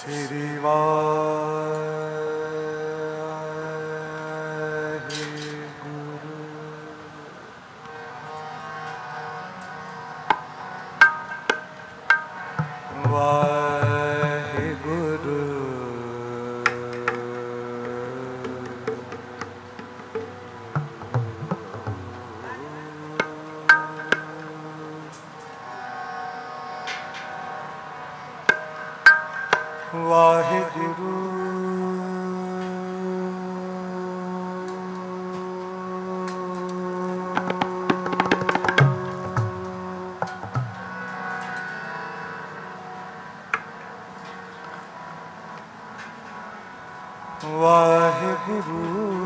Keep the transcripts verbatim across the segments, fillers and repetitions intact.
ਸ੍ਰੀ ਵਾਹਿਗੁਰੂ। ਵਾਹਿਗੁਰੂ ਵਾਹਿਗੁਰੂ ਵਾਹਿਗੁਰੂ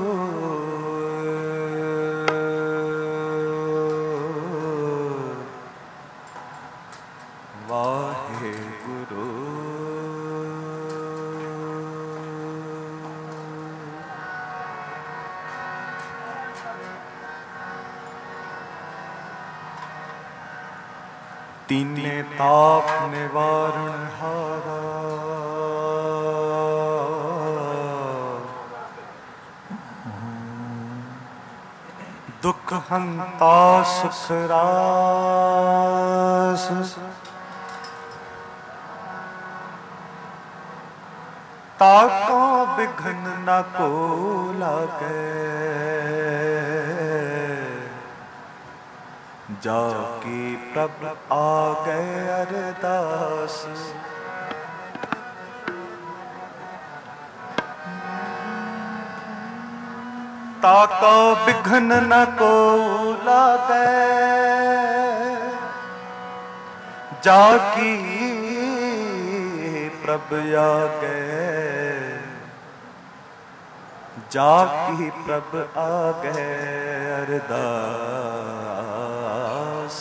ਵਾਹਿਗੁਰੂ तीने ताप निवारण हारा दुख हंता सुख रास ताको बिघन न को लागे जाकी प्रभ आ गए अरदास ताको बिघन न को लागे जाकी प्रभ आ गए जाकी प्रभ आ गए अरदास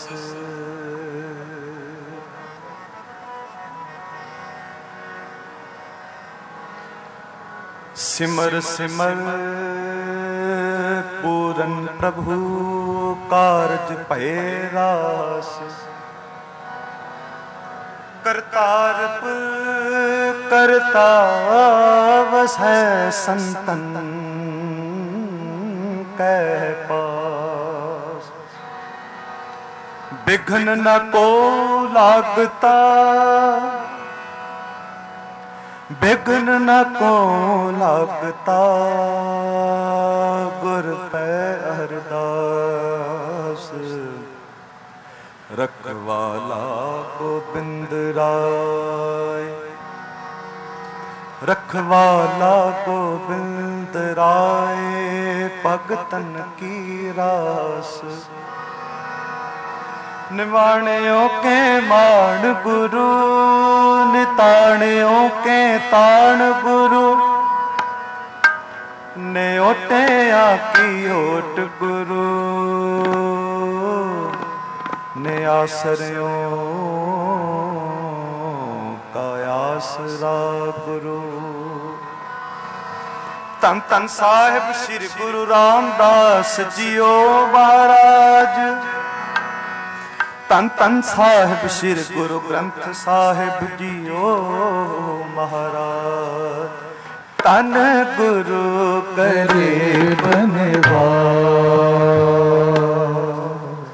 सिमर सिमर पूरन प्रभु कारज भय रास करतारप करता वसै संतन कै पास बिघन न को लागता बिघन न को लागता गुर पै अरदास रखवाला गोबिंद राय रखवाला गोबिंद राय भगतन की रास निवाणियों के मान गुरु निताणियों के ताण गुरु ने ओटे आकी ओट गुरु ने आसरियों का आसरा गुरु तन तन साहिब श्री गुरु रामदास जियो महाराज तन तन साहिब श्री गुरु ग्रंथ साहिब जियो महाराज तन गुरु करे बनवास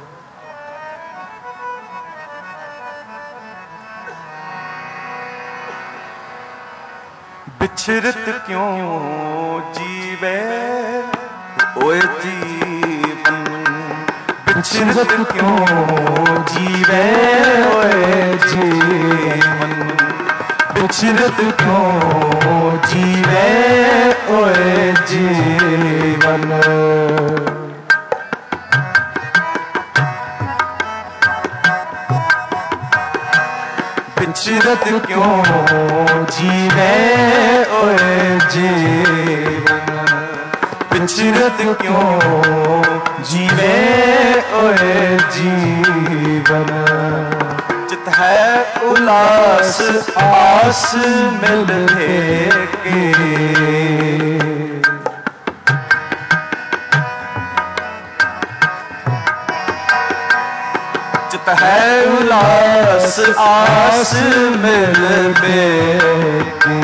बिछरत क्यों जीवे ओए जीवन बिछरत क्यों जीवे ओए जीवन बिछरत क्यों जीवे ओए जीवन बिछरत क्यों जीवे ओए जीवन बिछरत क्यों जीवे ओए जीवन चित है उलास आस मिल के चित है उलास आस मिल के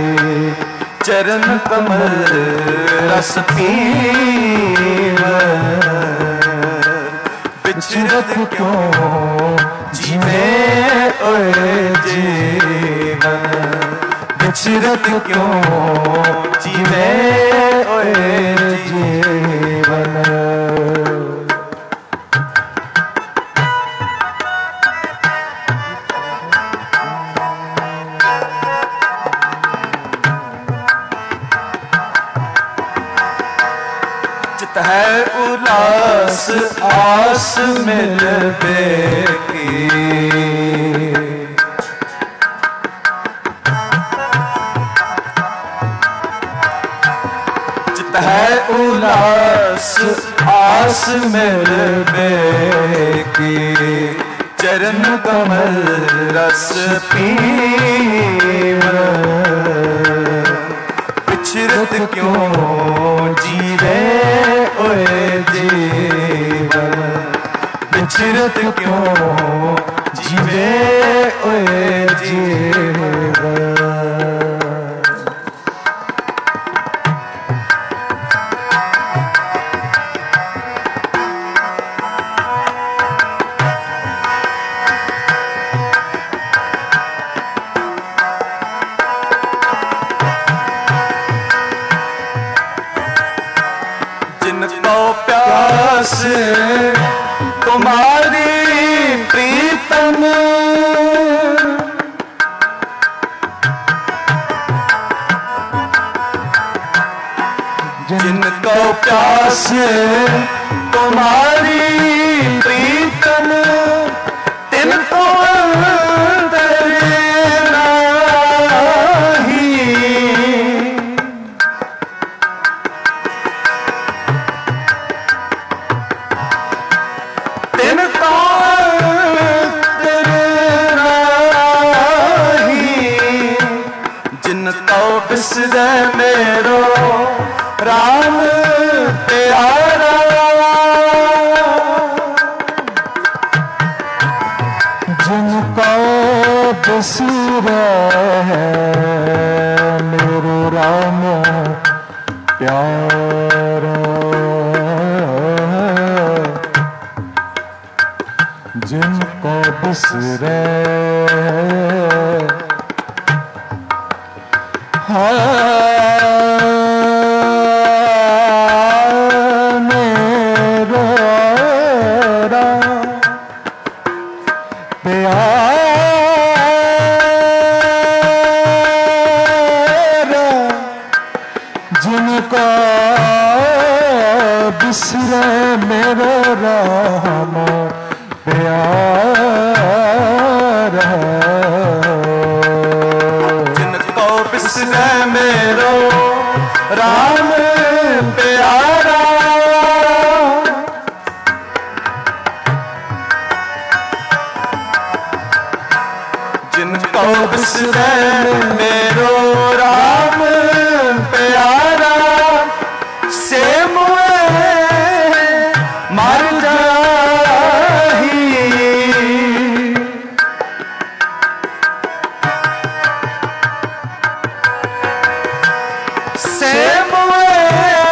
चरण कमल रस पीव बिचरत क्यों जीवे ओए जीवन बिचरत क्यों जीवे ओए जीवन। चित है उल्लास आस मिलबे की चित है उल्लास आस मिलबे की चरण कमल रस पीव बिचरत क्यों जीवे ओए जीवन बिचरत क्यों जीवे ओए जीवन। जिनको प्यास तुम्हारी प्रीतम जिनको प्यास तुम्हारी प्रीतम तिनको बिसरे मेरो राम प्यारा जिनको बिसरे मेरो राम प्यारा जिनको बिसरे मेरो राम प्यारा जिनको बिसरे मेरो राम प्यारा बिसरे मेरो राम प्यारा जिनको बिसरे मेरो राम प्यारा से मुए मर जाही से मुए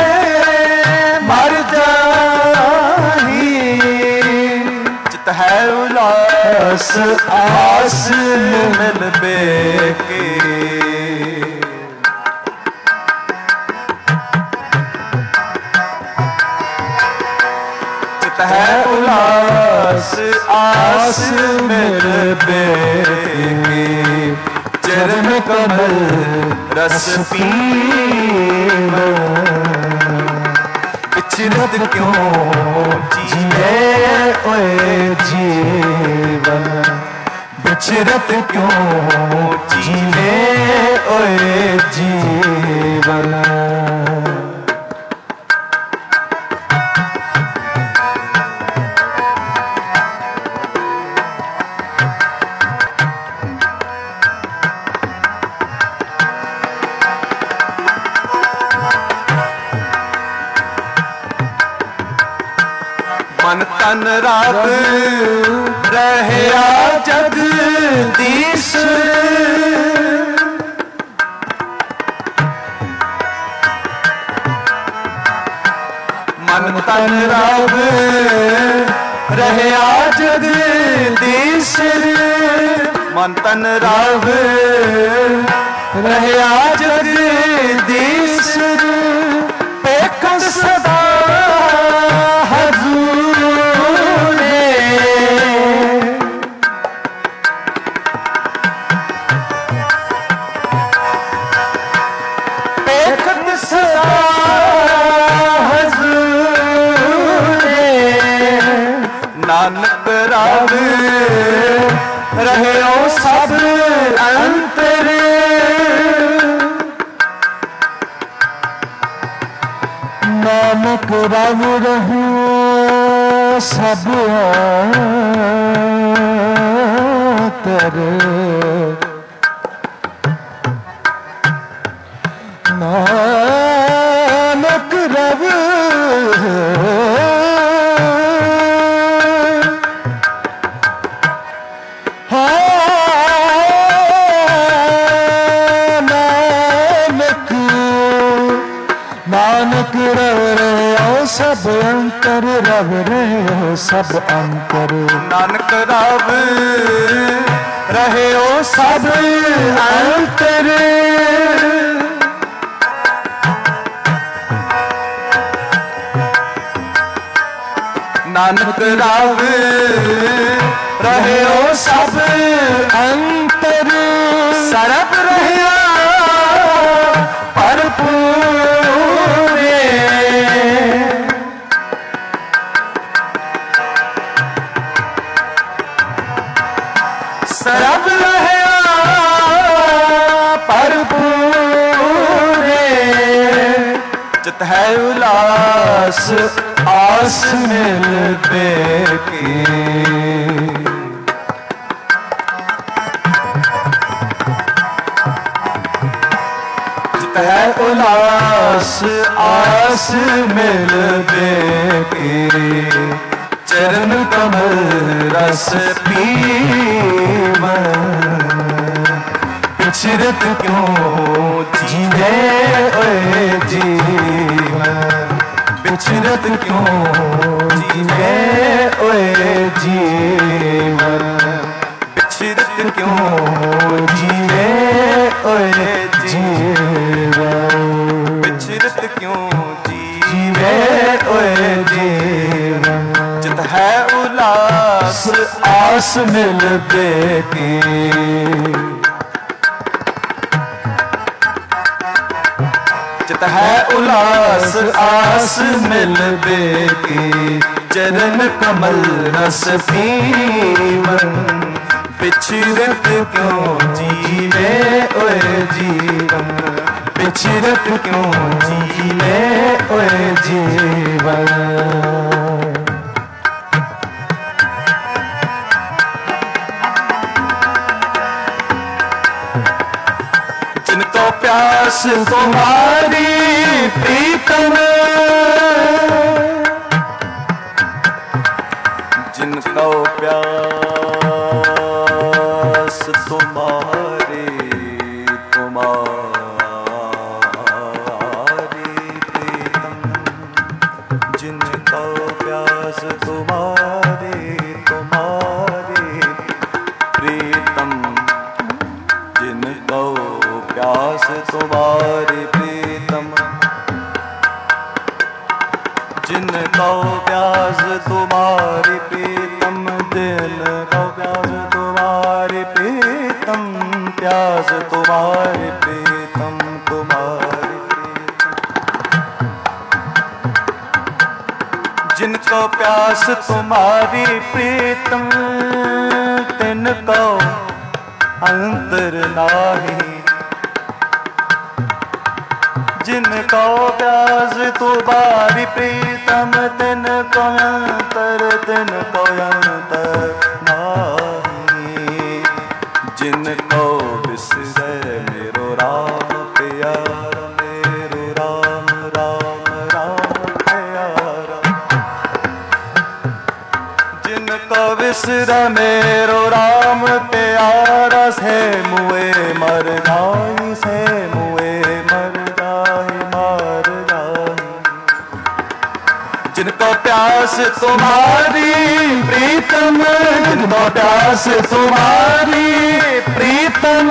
मर जाही चित है उल्लास आस मिलबे की चित है उल्लास आस मिलबे की चरण कमल रस पीव बिचरत क्यों जीवे ओए जीवन बिचरत क्यों जीवे ओए जीवन। मन तन राग रहया जगदीश मन तन रब रहया जगदीशर, मन तन रब रहया जगदीशर, पेखन सदा हजूरे, पेखन सदा हजूरे, नानक रब रहयो सब अंतर, नानक रब रहयो सब अंतर, नानक रब नानक रब रहो सब अंतर, रब रहो सब अंतर, नानक रब रहयो सब अंतर, नानक रब रहयो सब अंतर, सरब रहया भरपूरे, सरब रहया भरपूरे, चित है उलास आस मिलते की, है उलास आस मिलते की, चरण कमल रस पीवन, पिछरत क्यों जीवे ओए जीवन, पिछरत क्यों जीवे ओए जीवन, पिछरत क्यों जीवे ओए जीवन, पिछरत क्यों जीवे ओए जीवन, चित है उलास आस मिलते की, चित है उलास आस मिलते की, चरण कमल रस पीवन, पिछरत क्यों जीवे ओए जीवन, पिछरत क्यों जीवे ओए जीवन, जिनको प्यास तुम्हारी प्रीतम, जिनको प्यास तुम्हारी तुम्हारी प्रीतम, जिनको प्यास तुम्हारी तुम्हारी प्रीतम, जिनको प्यास तुम्हारी प्रीतम, जिनको प्यास तुम्हारी प्रीतम, जिनको प्यास तुम्हारी प्रीतम, प्यास तुम्हारी प्रीतम, तुम्हारी प्रीतम, जिनको प्यास तुम्हारी प्रीतम, तिनको अंतर नाही, जिनको प्यास तुम्हारी प्रीतम, तिनको अंतर तिनको अंतर नाही, जिनको बिसरे मेरो राम प्यारा, मेरो राम राम राम प्यारा, जिनको बिसरा मेरो राम प्यारा, से मुए मर जाई, से मुए मर जाई, मर जाई, प्यास तुम्हारी प्रीतम, जिनको प्यास तुम्हारी प्रीतम,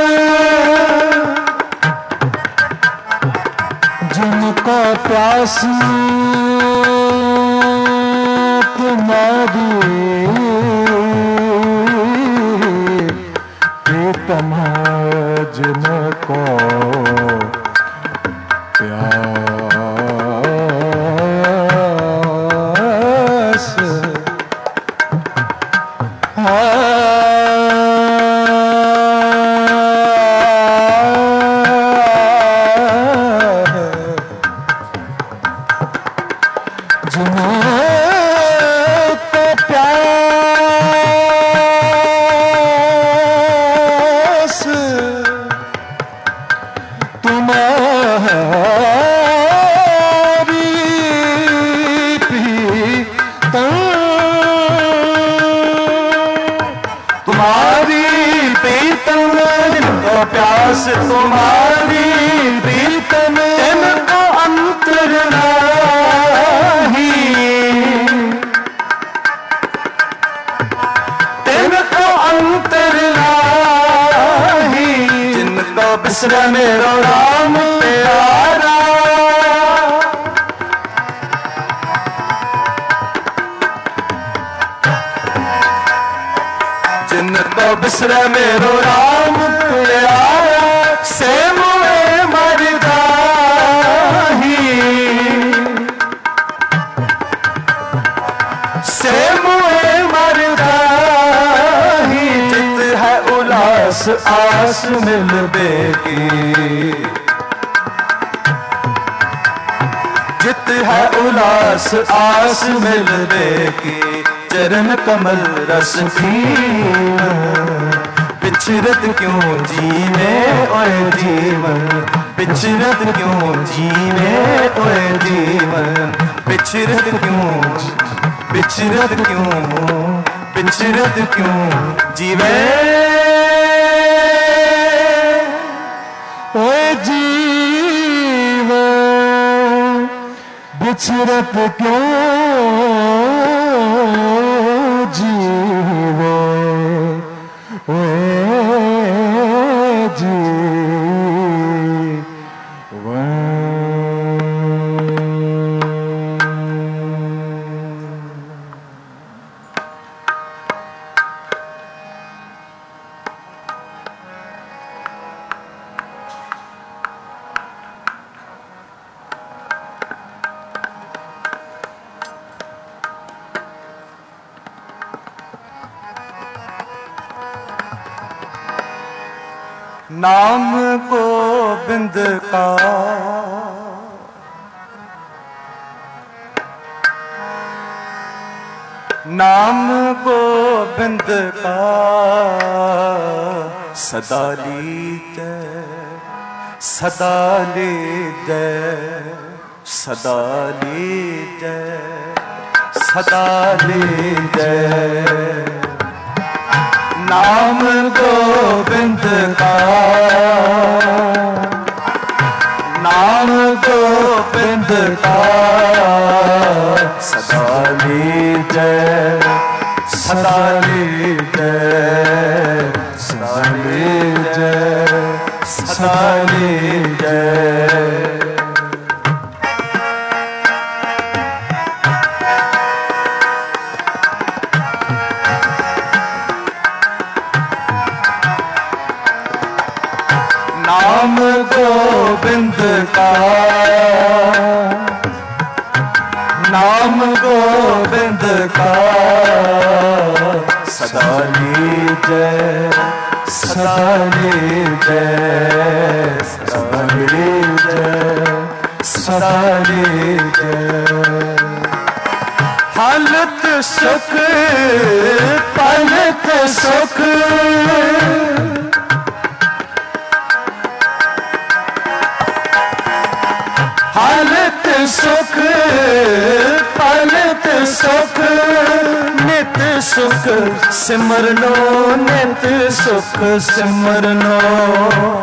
जिनको प्यास तुम्हारी प्रीतम, जिनको प्यास प्यास तुम्हारी प्रीतम, इनको अंतर नाही, इनको अंतर नाही, जिनको बिसरा मेरो राम प्यारा, जिनको बिसरा मेरो राम प्यारा, से मुए मरदाही, से मुए मरदाही, जित है उलास आस मिलबे की, जित है उलास आस मिलबे की, चरण कमल रस की, बिछरत क्यों जीवे ओए जीवन, बिछरत क्यों जीवे ओए जीवन, बिछरत क्यों, बिछरत क्यों, बिछरत क्यों जीवे ओए जीवन, बिछरत क्यों जीवे ओए नाम गोबिंद का, नाम गोबिंद का, सदा लीजै, सदा लीजै, सदा लीजै, सदा लीजै, नाम गोविंद का, नाम गोविंद का, सदा लीजै, सदा लीजै, सदा लीजै, सदा लीजै। नाम गोविंद का, नाम गोविंद का, सदा लीजै, सदा लीजै, सदा लीजै, सदा लीजै। हालत सुख पलक सुख, हालत सुख पलक सुख, नित सुख सिमरनो, नित सुख सिमरनो,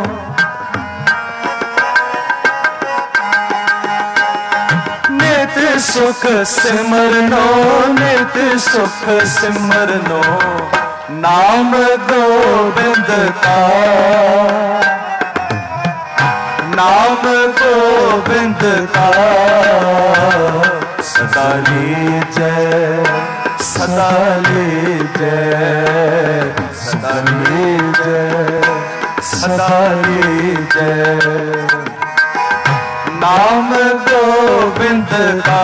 नित सुख सिमरनो नित सुख सिमरनो नाम गोबिंद का नाम गोबिंद का सदा लीजय सदा लीजय सदा लीजय सदा लीजय नाम गोविंद का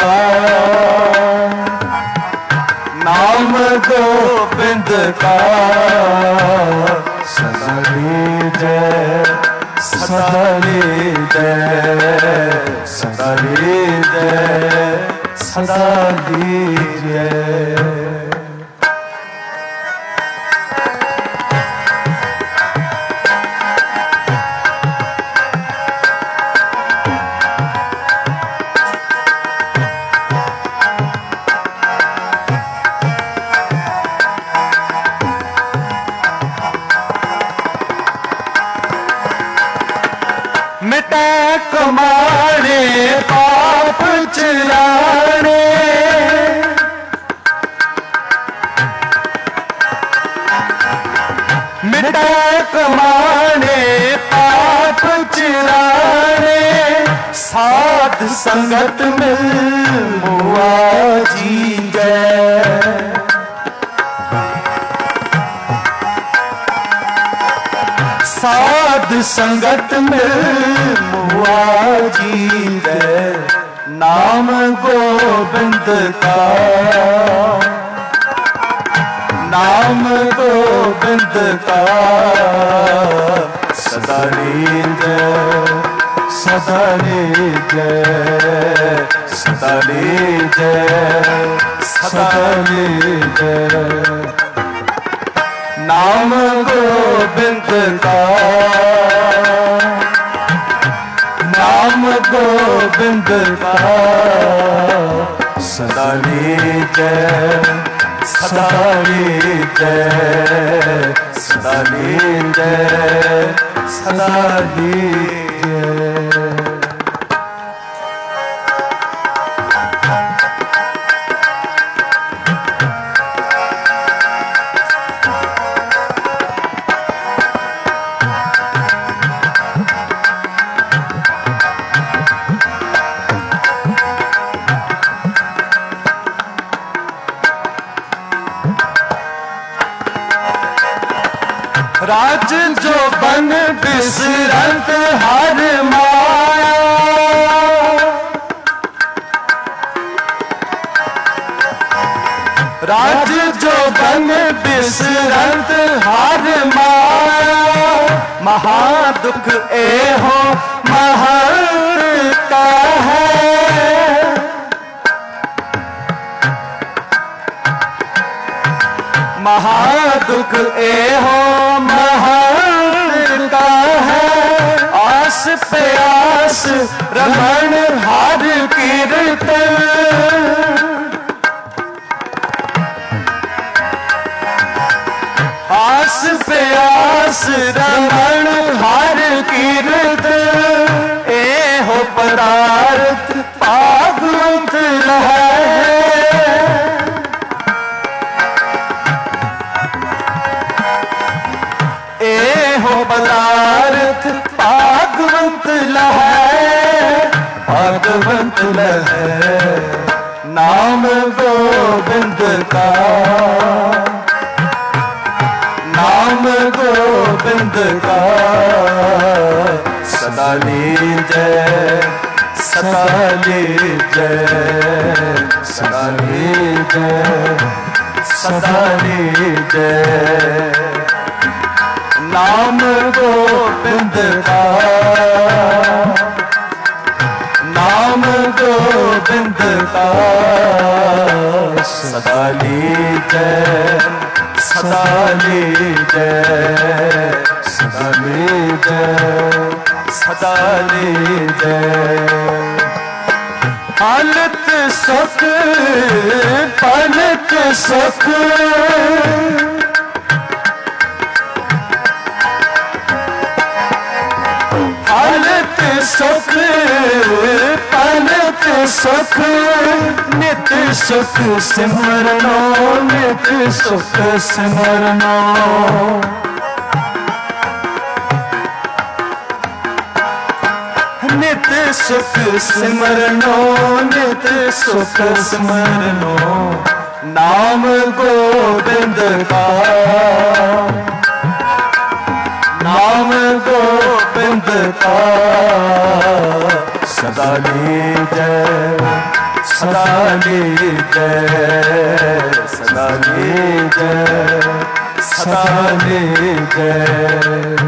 नाम गोविंद का सदा लीजय सदा लीजय सदा लीजय सदा लीजय। मिटे कमाने पाप चिराने मिटे कमाने पाप चिराने साध संगत में मुआ जी गए साध संगत में मुआ जी गए नाम गोविंद का नाम गोविंद का सदा लीजय सदा लीजय सदा लीजय सदा लीजय नाम गोविंद का नाम गोविंद का सदा लीजय सदा लीजय सदा लीजय सदा लीजय। राज जो बन बिसरत हर माया राज जो बन बिसरत हर माया महादुख ए हो महता है महादुख ए हो महता है आस पे आस रमण हर कीर्तन आस पे आस रमण हर कीर्तन ए हो पदार्थ पागवंत रहे ए हो पदार्थ पागवंत लहै पागवंत लहै नाम गोविंद का नाम गोविंद का सदा लीजय सदा लीजय सदा लीजय सदा लीजय नाम गोविंद का नाम गोविंद का सदा लीजय सदा लीजय सदा लीजय सदा लीजय हालत सुख पलक सुख हालत सुख पलक सुख नित सुख सिमरनो नित सुख सिमरनो नित सुख सिमरनो नित सुख सिमरनो नाम गोविंद का नाम गोविंद का सदा लीजय सदा लीजय सदा लीजय सदा लीजय।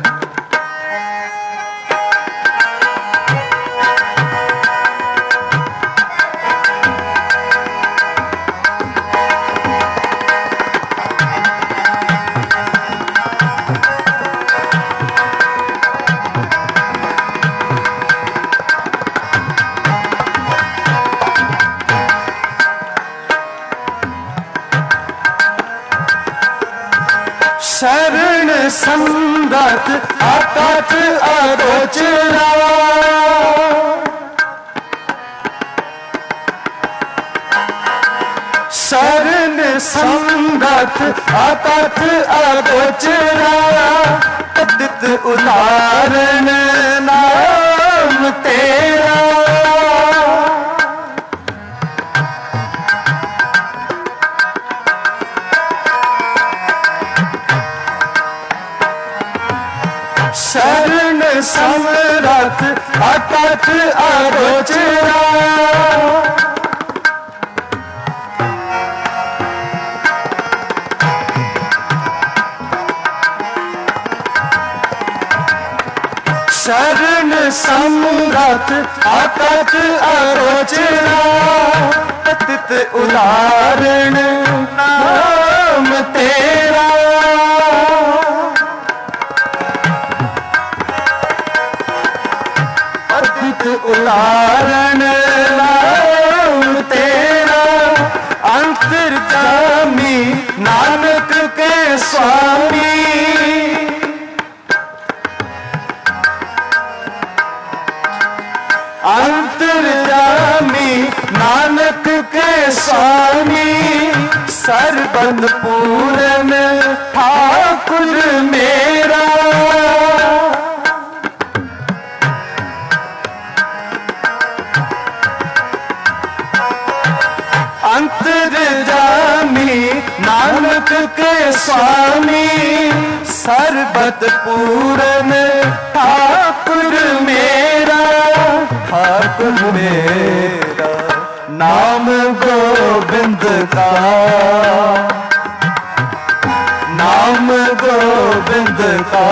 शरण संगत आकाश अगोचरा शरण संगत आकाश अगोचरा अद्वित उदाहरण नाम तेरा शरण समरथ अकथ अगोचरा शरण समरथ अकथ अगोचरा अद्वित उदाहरण नाम तेरा उदाहरण नाम तेरा अंतर्यामी नानक के स्वामी अंतर्यामी नानक के स्वामी सर्वद पूर्ण ठाकुर मेरा अंतर्यामी नानक के स्वामी सर्वत पूर्ण ठाकुर मेरा ठाकुर मेरा नाम गोविंद का नाम गोविंद का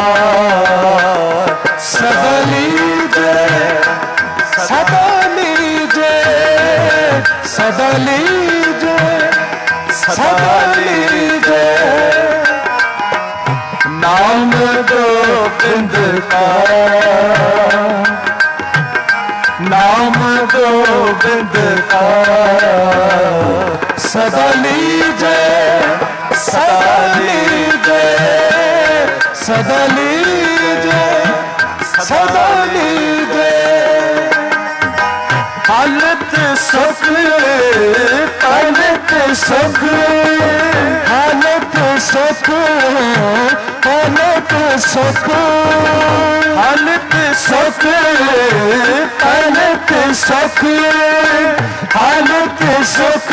सदा लीजय सदा लीजय सदा लीजय सदा लीजय नाम गोविंद का नाम गोविंद का सदा लीजय सदा लीजय सदा लीजय सदा लीजय हालत सुख हालत सुख हालत सुख हालत सुख हालत सुख हालत सुख हालत सुख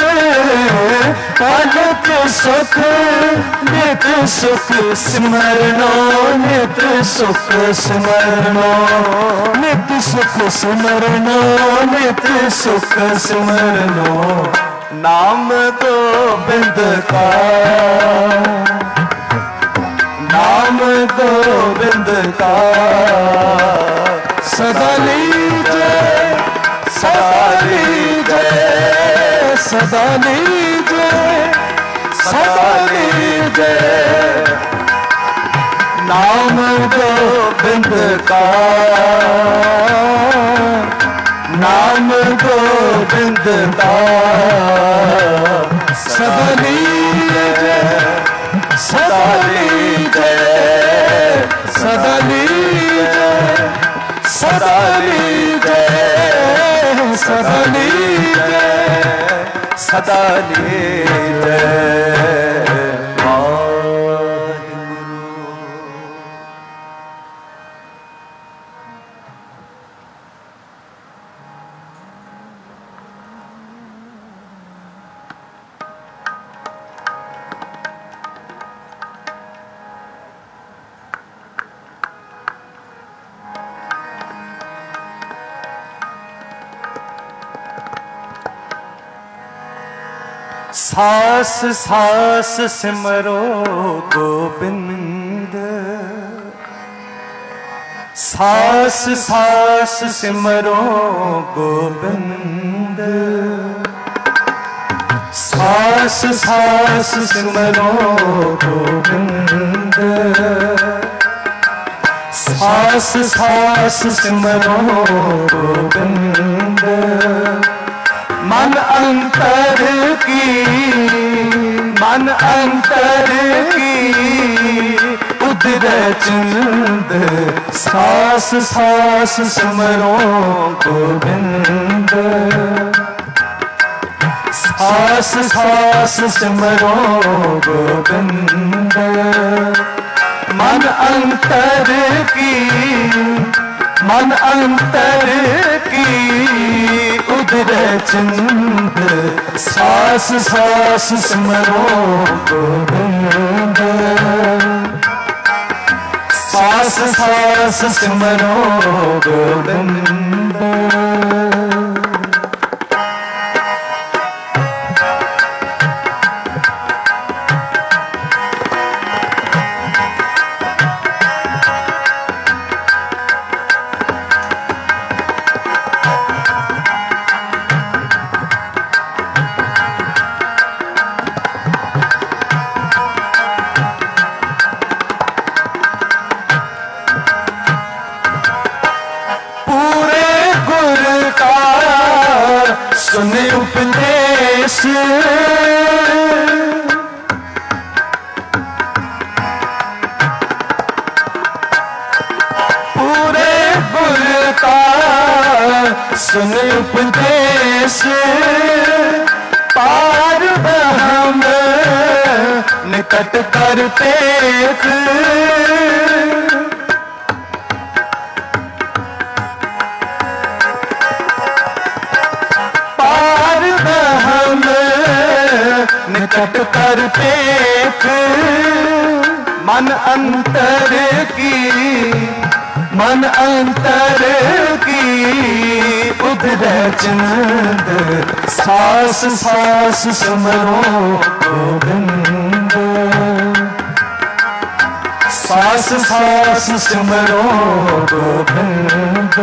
हालत सुख नित सुख स्मरणो नित सुख स्मरणो नित सुख स्मरणो नित सुख स्मरणो नाम गोविंद का नाम गोविंद का सदा लीजय सदा लीजय सदा लीजय सदा लीजय नाम गोविंद का नाम गोविंद का सदा लीजय सदा लीजय सदा लीजय सदा लीजय सदा लीजय सदा लीजय। सास सास सिमरो गोबिंद, सास सास सिमरो गोबिंद, सास सास सिमरो गोबिंद, सास सास सिमरो गोबिंद। मन अंतर की मन अंतर की उदर चिंद, सास सास सिमरो गोविंद, सास सास सिमरो गोविंद। मन अंतर की मन अंतर की उदर चिंद, सास सास सिमरो गोविंद, सास सास सिमरो गोविंद। सुने उपदेश पूरे गुर का, सुने उपदेश पार ब्रह्म निकट कर टेक। निकट कर टेक मन अंतर की मन अंतर की उदर चिंद, सास सास सिमरो गोविंद, सास सास सिमरो गोविंद।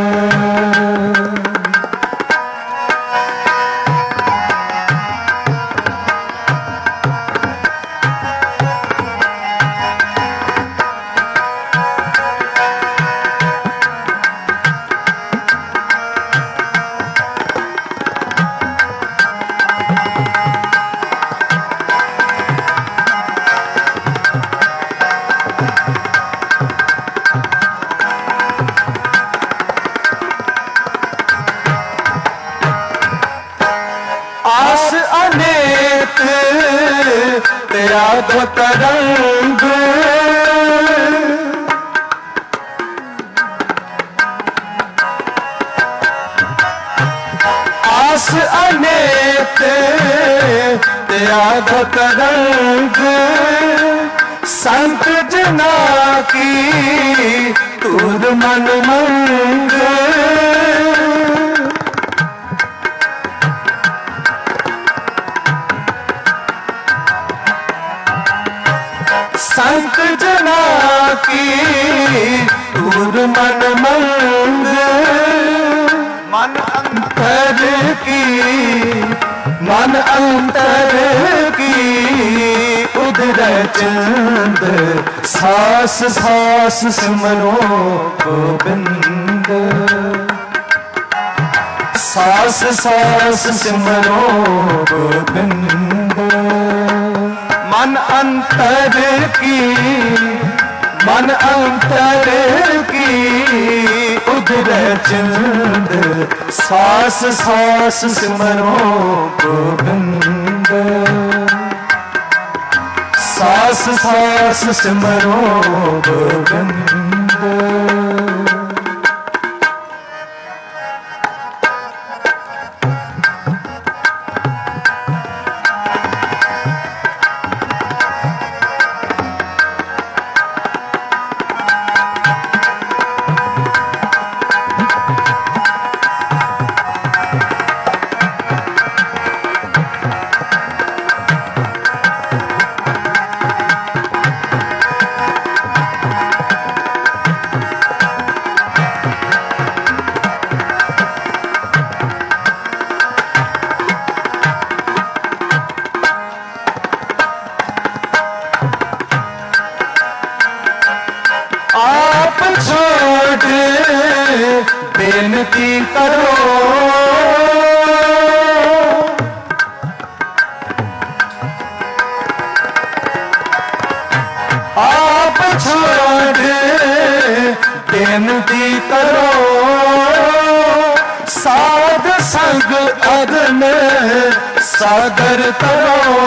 आस अनेक तेरा दो तरंग, आस अनेक तेरा दो तरंग। संत जना की तूर मन मंग, संत जना की तूर मन मंग। मन अंतर की मन अंतर की उदर चिंद, सास सास सिमरो गोविंद, सास सास सिमरो गोविंद। मन अंतर की मन अंतर की उधरे चिंद सास सास सिमरो गोविंद सास सास सिमरो गोविंद आप छोड़ बेनती करो आप छोड़ बेनती करो साध संग अगन सागर करो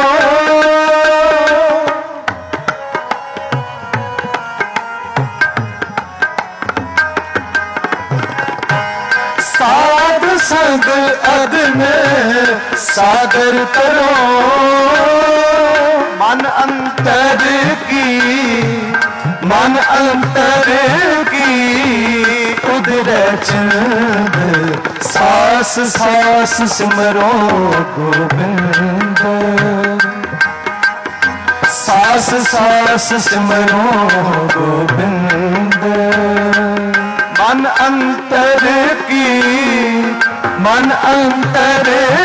साध संग अग्न सागर करो मन अंतर की मन अंतर की उधरे चंद सास सास सिमरो गोविंद सास सास सिमरो गोविंद मन अंतर की मन अंतर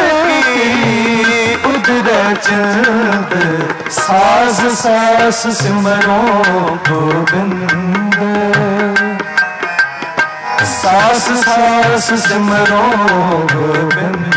की उधरे चंद सास सास सिमरो गोविंद सास सास सिमरो गोविंद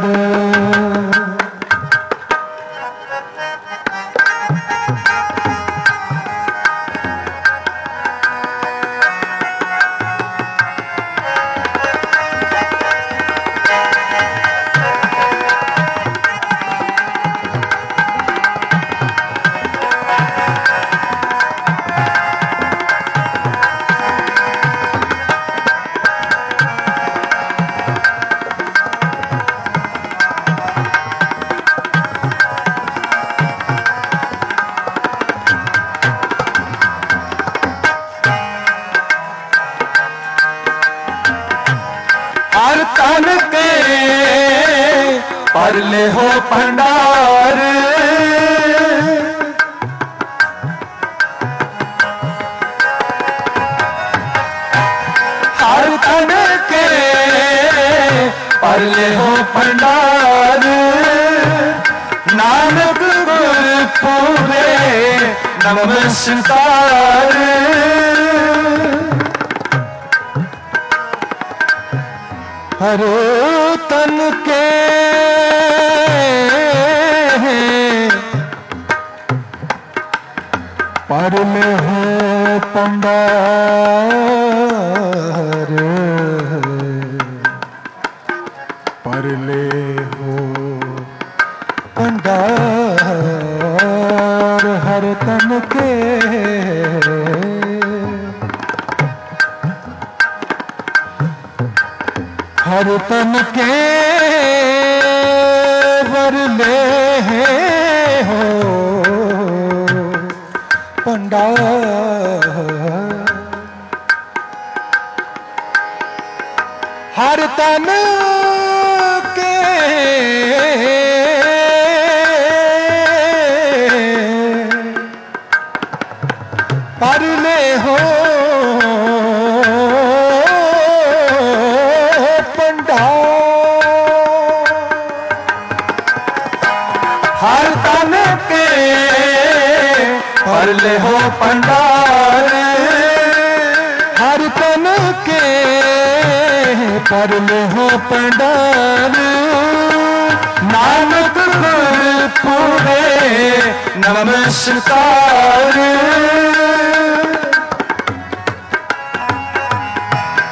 हर तन के परले हो भंडार हर तन के परले हो भंडार नानक गुर पूरे नमस्कार हर तन के पर में है पंडार पर ले हो पंडार हर तन के हर तन के वरले हो पंडार हर तन के परले हो हर तन के परले हो पंडार हर तन के परले हो पंडार नानक गुर पूरे नमस्कार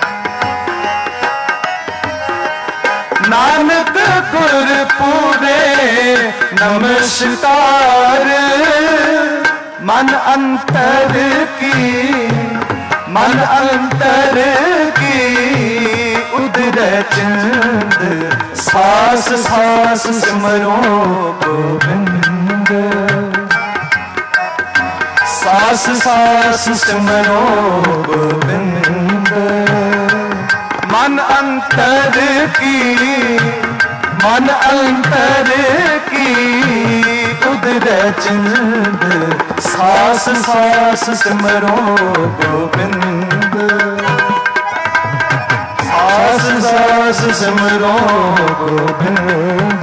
नानक गुर पूरे नमस्कार। मन अंतर की मन अंतर की उदर चिंद, सास सास सिमरो गोविंद। सास सास सिमरो गोविंद। मन अंतर की मन अंतर की उदर चिंद, सास सास सिमरो गोविंद। सास सास सिमरो गोविंद।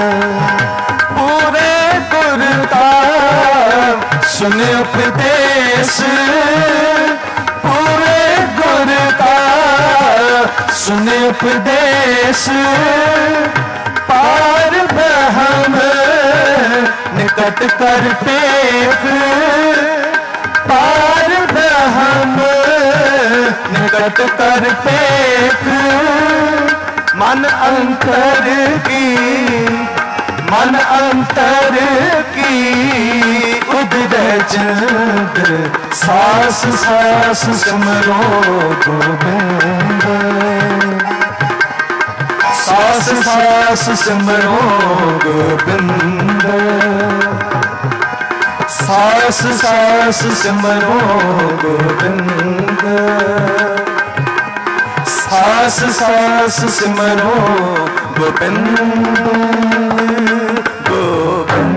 पूरे गुर का सुन उपदेश, पूरे गुर का सुन उपदेश। पार ब्रह्म निकट कर टेक, पार ब्रह्म निकट कर टेक। मन अंतर की मन अंतर की उदर चिंद, सास सास सिमरो गोविंद। सास सास सिमरो गोविंद। सास सास सिमरो गोविंद। सास सास सिमरो गोविंद गोविंद।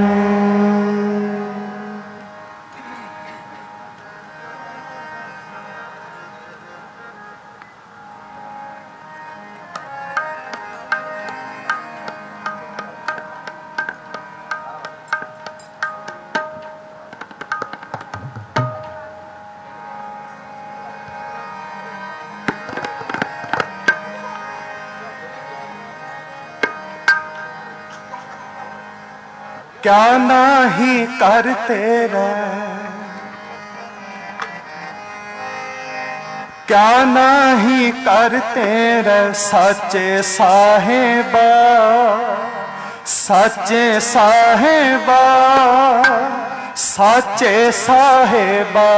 क्या नाही करते रह, क्या नाही करते रह साचे साहेबा। साचे साहेबा साचे साहेबा।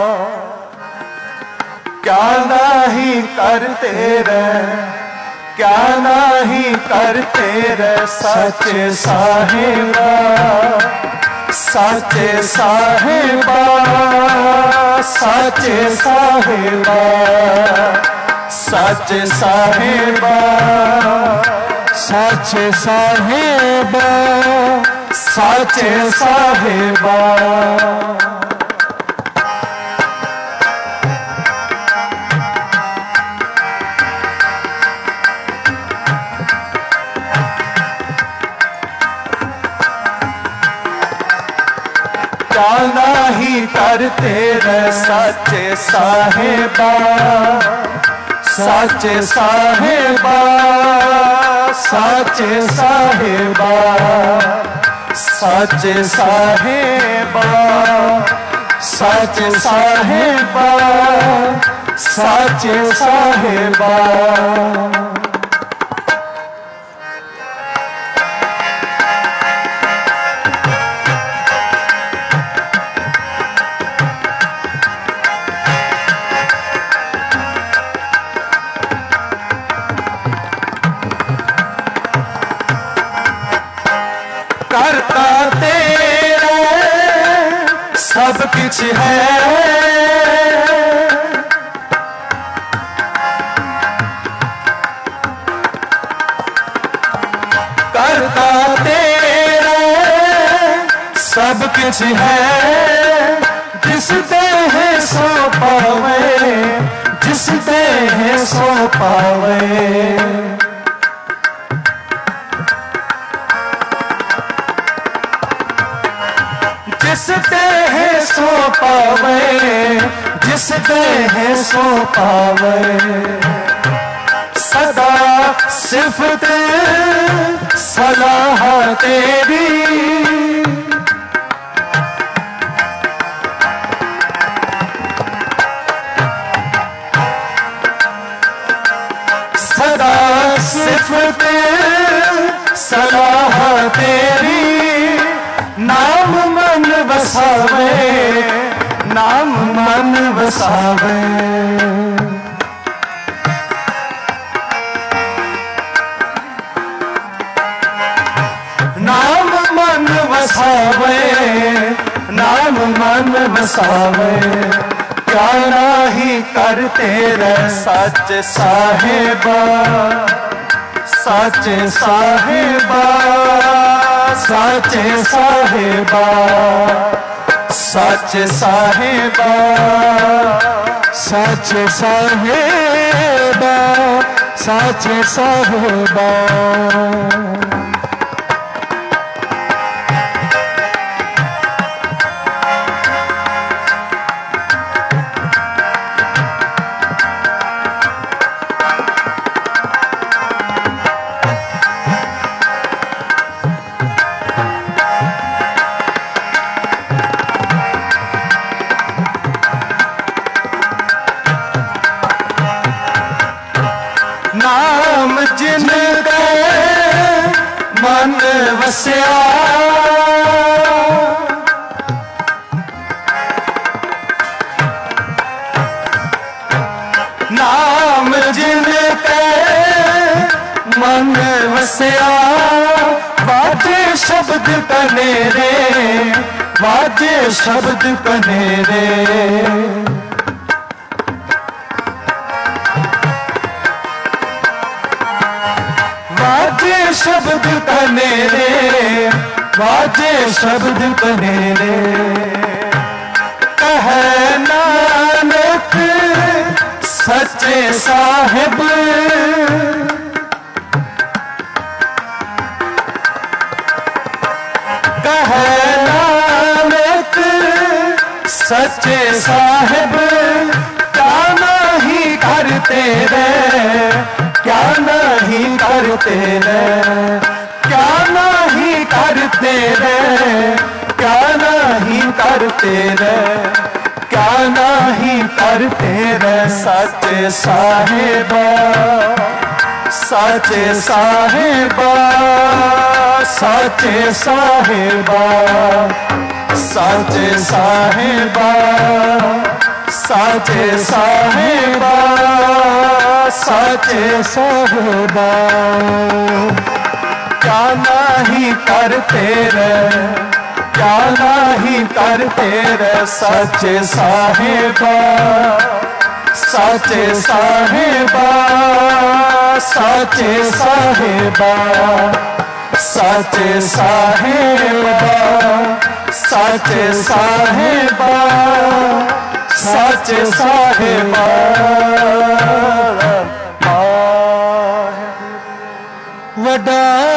क्या नाही करते रह, क्या नहीं करते रे सच्चे साहेबा। सच्चे साहेबा सच्चे साहेबा। सच्चे साहेबा सच्चे साहेबा। सच्चे साहेबा। क्या नहीं करते रे सच्चे साहेबा। सच्चे साहेबा सच्चे साहेबा। सच्चे साहेबा सच्चे साहेबा। सच्चे साहेबा। करता तेरा सब कुछ है। करता तेरा सब कुछ है। जिस देह सो पावे, जिस देह सो पावे। जिस देह सो पावे, जिस देह सो पावे। सदा सिफत सलाह तेरी। सदा सिफत सिफत सलाह तेरी, नाम मन वसावे, नाम मन वसावे। नाम मन वसावे, नाम मन वसावे, क्या नाही कर तेरे सच साहिबा, सच साहिबा, सच साहिबा, सच साहिबा, सच साहिबा, सच साहिबा। नाम जिन दे मन वसिया, नाम जिन दे मन वसिया, वाजे शब्द कनेरे, वाजे शब्द कनेरे, वाजे शब्द कनेरे, वाजे शब्द कनेरे। कह नानक सच्चे साहिब, कह नानक सच्चे साहिब, क्या नहीं करते रे, क्या नहीं करते रे, क्या नहीं करते रे, क्या नहीं करते रे, क्या नहीं करते रे। सच साहिबा, सच साहिबा, सच साहिबा, सच साहिबा, सच साहिबा, सच साहिबा। क्या नहीं करते रे, क्या नहीं करते रे। सच साहिबा, सच साहिबा, सच साहिबा, सच साहिबा, सच साहिबा, सच साहिबा। वडा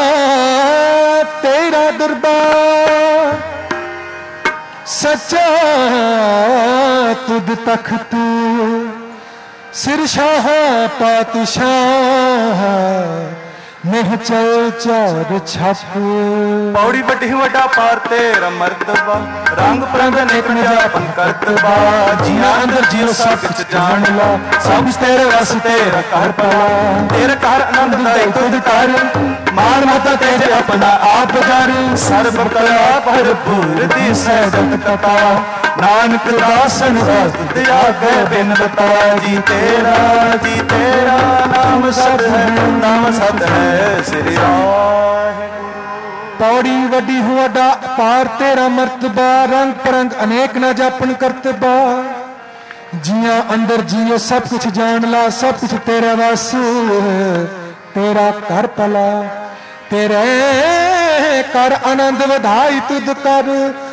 तेरा दरबार, सच्चा तुद तख्त, सिर शाह पातशाह, नेह चल चार छप। पौड़ी वड्डी वड्डा पार तेरा मर्तबा, रंग परंग अनेक नजापन करतबा। जिया अंदर जियो सब कुछ जान ला, सब कुछ तेरे वस तेरा कर पला। तेरे कर आनंद दाई तुद कर, मान मत तेरे अपना आप कर। सर्व कला भरपूर दी सैदत कथा, नानक दासन दिया के बिन बता। जी तेरा, जी तेरा नाम सत है, नाम सत है श्री राम। पौड़ी वड्डी हुआ पार तेरा मर्तबा, रंग परंग अनेक न जापन करतबा। जिया अंदर जियो सब कुछ जान ला, सब कुछ तेरा वास तेरा कर पला। तेरे कर आनंद वधाई तुद कर,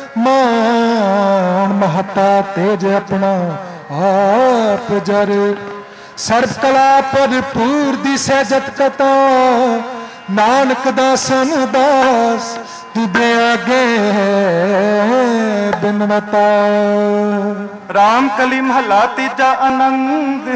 मान महता तेज अपना आप जर। सर्व कला भरपूर दी सहजत कथा, नानक दासन दास तुदे आगे बिनवता। राम कली महला तीजा आनंद,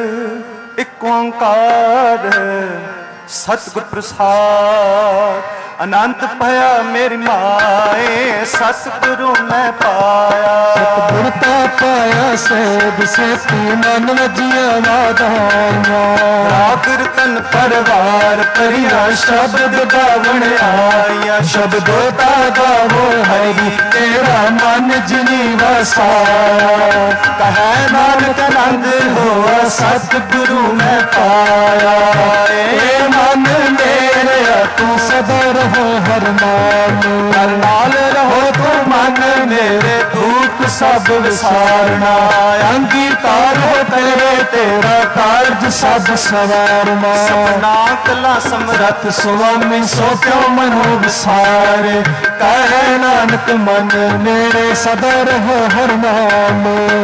एक ओंकार सतगुर प्रसाद। ਅਨੰਤ ਭਇਆ ਮੇਰੀ ਮਾਏ ਸਤਿਗੁਰੂ ਮੈਂ ਪਾਇਆ। ਸਤਿਗੁਰ ਤਾ ਪਾਇਆ ਸੇਧ ਸੇਤੀ ਮਨ ਵਜੀਆਂ ਵਾਧਾਈਆਂ। ਰਾਗਰ ਤਨ ਪਰਵਾਰ ਕਰਿਆ ਸ਼ਬਦ ਗਾਵਣ ਆਇਆ। ਸ਼ਬਦੋ ਤਾ ਗਾਵੋ ਹਰੀ ਤੇਰਾ ਮਨ ਜਿਨੀ ਵਸਾਇਆ। ਕਹੈ ਨਾਨਕ ਆਨੰਦ ਹੋਆ ਸਤਿਗੁਰੂ ਮੈਂ ਪਾਇਆ। ਏ ਮਨ ਮੇਰਿਆ ਤੂੰ ਸਦਾ ਰਹੋ ਹਰ ਨਾਮ। ਹਰ ਨਾਲ ਰਹੋ ਤੂੰ ਮਨ ਮੇਰੇ ਦੁੱਖ ਸਭ ਵਿਸਾਰਨਾ। ਅੰਗੀਕਾਰ ਹੋ ਤੇਰੇ ਤੇਰਾ ਕਾਰਜ ਸਭ ਸਵਾਰਨਾ। ਸਪਨਾ ਕਲਾ ਸਮਰੱਥ ਸੁਆਮੀ ਸੋ ਕਿਉ ਮਨੋ ਵਿਸਾਰੇ। ਕਹੈ ਨਾਨਕ ਮਨ ਮੇਰੇ ਸਦਾ ਰਹੋ ਹਰ ਨਾਮ।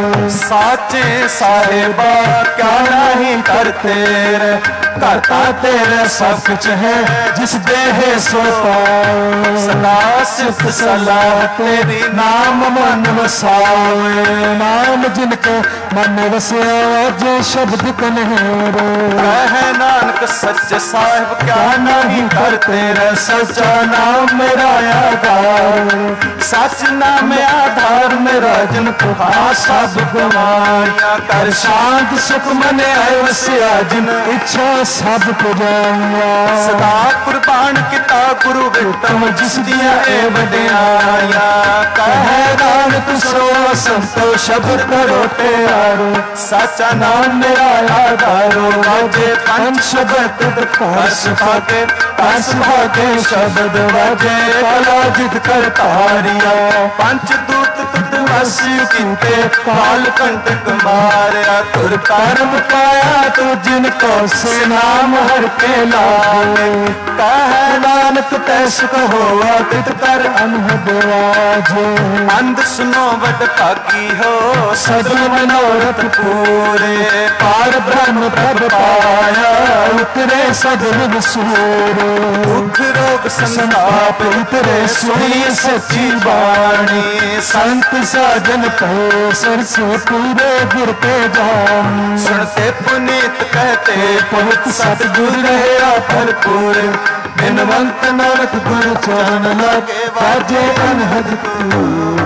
ਸਾਚੇ ਸਾਹਿਬਾ ਕਿਆ ਨਹੀਂ ਕਰ ਤੇਰੇ। ਕਰਤਾ ਤੇਰੇ ਸਭ ਕੁਛ ਹੈ ਜਿਸ ਦੇਹ ਸੋ ਪਾਉ। ਸਦਾ ਸਿਫਤ ਸਲਾਹ ਤੇਰੀ ਨਾਮ ਮਨ ਵਸਾਵੇ। ਨਾਮ ਜਿਨ ਕੇ ਮਨ ਵਸਿਆ ਜੇ ਸ਼ਬਦ ਕਨਹਿਰੇ। ਕਹਿ ਨਾਨਕ ਸੱਚ ਸਾਹਿਬ ਕਿਆ ਨਹੀਂ ਕਰ ਤੇਰਾ। ਸੱਚਾ ਨਾਮ ਮੇਰਾ ਆਧਾਰ। ਸੱਚ ਨਾਮ ਆਧਾਰ ਮੇਰਾ ਜਿਨ ਪੁਹਾ ਸਭ ਗਵਾਇਆ। ਕਰ ਸ਼ਾਂਤ ਸੁਖ ਮਨ ਆਇ ਵਸਿਆ ਜਿਨ ਇੱਛਾ ਸਭ ਪੁਜਾਇਆ। ਸਦਾ ਕੁਰਬਾਨ ਕੀਤਾ ਗੁਰੂ ਵਿਟਮ ਜਿਸ ਦੀਆਂ ਇਹ ਵਡਿਆਈਆਂ। ਕਹਿ ਨਾਨਕ ਸੋ ਸੰਤੋ ਸ਼ਬਦ ਕਰੋ ਪਿਆਰੋ। ਸਾਚਾ ਨਾਮ ਮੇਰਾ ਆਧਾਰੋ। ਵਾਜੇ ਪੰਜ ਸ਼ਬਦ ਦਰਸ ਭਾਗੇ ਦਸ ਭਾਗੇ ਸ਼ਬਦ ਵਾਜੇ ਕਲਾ ਜਿਤ ਕਰ ਤਾਰਿਆ। ਪੰਜ ਦੂਤ ਤੁਧ ਵਸਿ ਕੀਤੇ ਕਾਲ ਕੰਟਕ ਮਾਰਿਆ। ਤੁਰ ਕਰਮ ਪਾਇਆ ਤੂੰ ਜਿਨ ਕੋ ਸੇ ਨਾਮ ਹਰ ਕੇ ਲਾਗੇ। ਕਹਿ ਨਾਨਕ ਤੈ ਸੁਖ ਹੋਆ ਤਿਤ ਕਰ ਅਨਹਦ ਵਾਜੇ। ਅੰਧ ਸੁਨੋ ਵਡ ਭਾਗੀ ਹੋ ਸਗਲ ਮਨੋਰਥ ਪੂਰੇ। ਪਾਰ ਬ੍ਰਹਮ ਪ੍ਰਭ ਪਾਇਆ ਉਤਰੇ ਸਗਲ ਵਸੂਰ। ਦੁਖ ਰੋਗ ਸੰਤਾਪ ਉਤਰੇ ਸੁਣੀ ਸੱਚੀ ਬਾਣੀ। ਸੰਤ ਸਾਜਨ ਕਹੋ ਸਰਸੇ ਪੂਰੇ ਗੁਰ ਤੇ ਜਾਨ। ਸੁਣਤੇ ਪੁਨੀਤ ਕਹਤੇ ਪਵਿੱਤ ਸਤਿਗੁਰ ਰਹਿਆ ਭਰਪੂਰ। ਬਿਨਵੰਤ ਨਾਨਕ ਗੁਰ ਚਰਨ ਲਾਗੇ ਵਾਜੇ ਅਨਹਦ ਤੂਰ।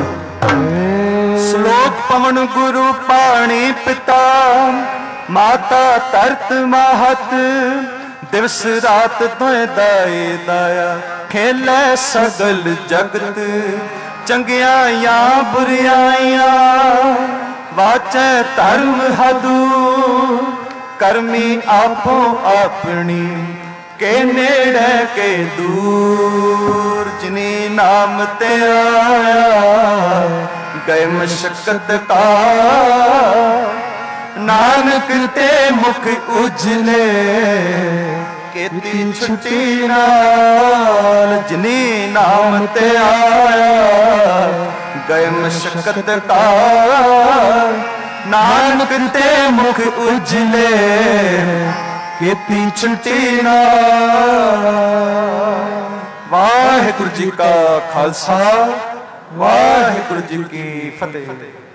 ਸ਼ਲੋਕ ਪਵਨ ਗੁਰੂ ਪਾਣੀ ਪਿਤਾ ਮਾਤਾ ਧਰਤ ਮਾਹਤ। ਦਿਵਸ ਰਾਤ ਤੋਏ ਦਾਏ ਦਾਇਆ ਖੇਲੇ ਸਗਲ ਜਗਤ। ਚੰਗਿਆਈਆਂ ਬੁਰਿਆਈਆਂ ਵਾਚੈ ਧਰਮ ਹਦੂ। ਕਰਮੀ ਆਪੋ ਆਪਣੀ ਕੇ ਨੇੜੇ ਕੇ ਦੂਰ। ਜਿਨੀ ਨਾਮ ਤੇ ਆਇਆ ਗਏ ਮਸ਼ਕਤ ਕਾ। ਨਾਨਕ ਤੇ ਮੁਖ ਉਜਲੇ ਕੀਤੀ ਛੁੱਟੀ ਨਾਲ। ਜਿਨੀ ਨਾਮ ਤੇ ਆਇਆ ਗਏ ਮਸ਼ਕਤ ਕਾ। ਨਾਨਕ ਤੇ ਮੁਖ ਉਜਲੇ ਕੀਤੀ ਛੁੱਟੀ ਨਾਲ। ਵਾਹਿਗੁਰੂ ਜੀ ਕਾ ਖਾਲਸਾ ਵਾਹਿਗੁਰੂ ਜੀ ਕੀ ਫਤਿਹ।